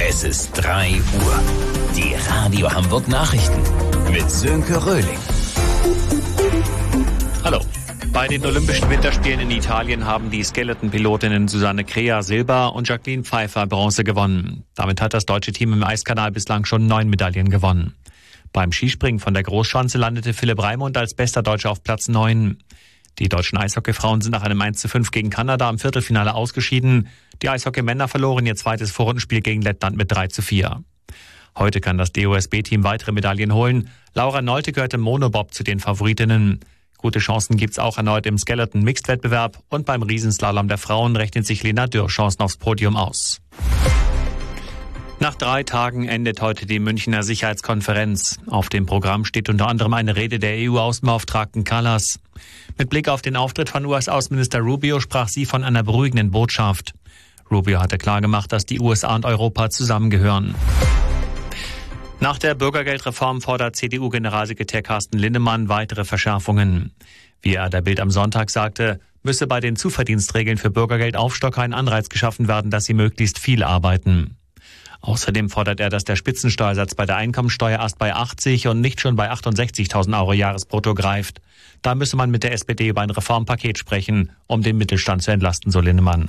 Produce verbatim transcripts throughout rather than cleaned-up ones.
Es ist drei Uhr. Die Radio Hamburg Nachrichten mit Sönke Röhling. Hallo. Bei den Olympischen Winterspielen in Italien haben die Skeleton-Pilotinnen Susanne Krea Silber und Jacqueline Pfeiffer Bronze gewonnen. Damit hat das deutsche Team im Eiskanal bislang schon neun Medaillen gewonnen. Beim Skispringen von der Großschanze landete Philipp Raimund als bester Deutscher auf Platz neun. Die deutschen Eishockeyfrauen sind nach einem eins zu fünf gegen Kanada im Viertelfinale ausgeschieden. Die Eishockeymänner verloren ihr zweites Vorrundenspiel gegen Lettland mit drei zu vier. Heute kann das D O S B-Team weitere Medaillen holen. Laura Nolte gehört im Monobob zu den Favoritinnen. Gute Chancen gibt's auch erneut im Skeleton-Mixed-Wettbewerb und beim Riesenslalom der Frauen rechnet sich Lena Dürr Chancen aufs Podium aus. Nach drei Tagen endet heute die Münchner Sicherheitskonferenz. Auf dem Programm steht unter anderem eine Rede der E U-Außenbeauftragten Kallas. Mit Blick auf den Auftritt von U S-Außenminister Rubio sprach sie von einer beruhigenden Botschaft. Rubio hatte klargemacht, dass die U S A und Europa zusammengehören. Nach der Bürgergeldreform fordert C D U-Generalsekretär Carsten Linnemann weitere Verschärfungen. Wie er der Bild am Sonntag sagte, müsse bei den Zuverdienstregeln für Bürgergeldaufstocker ein Anreiz geschaffen werden, dass sie möglichst viel arbeiten. Außerdem fordert er, dass der Spitzensteuersatz bei der Einkommensteuer erst bei achtzig und nicht schon bei achtundsechzigtausend Euro Jahresbrutto greift. Da müsse man mit der S P D über ein Reformpaket sprechen, um den Mittelstand zu entlasten, so Linnemann.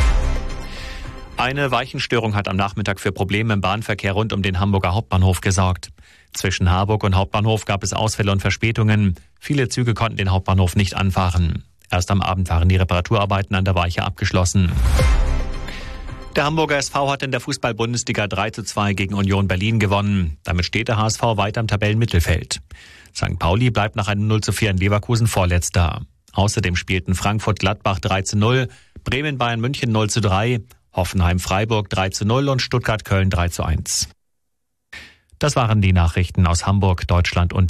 Eine Weichenstörung hat am Nachmittag für Probleme im Bahnverkehr rund um den Hamburger Hauptbahnhof gesorgt. Zwischen Harburg und Hauptbahnhof gab es Ausfälle und Verspätungen. Viele Züge konnten den Hauptbahnhof nicht anfahren. Erst am Abend waren die Reparaturarbeiten an der Weiche abgeschlossen. Der Hamburger S V hat in der Fußball-Bundesliga drei zu zwei gegen Union Berlin gewonnen. Damit steht der H S V weiter im Tabellenmittelfeld. Sankt Pauli bleibt nach einem null zu vier in Leverkusen Vorletzter. Außerdem spielten Frankfurt-Gladbach drei zu null, Bremen-Bayern-München null zu drei, Hoffenheim-Freiburg drei zu null und Stuttgart-Köln drei zu eins. Das waren die Nachrichten aus Hamburg, Deutschland und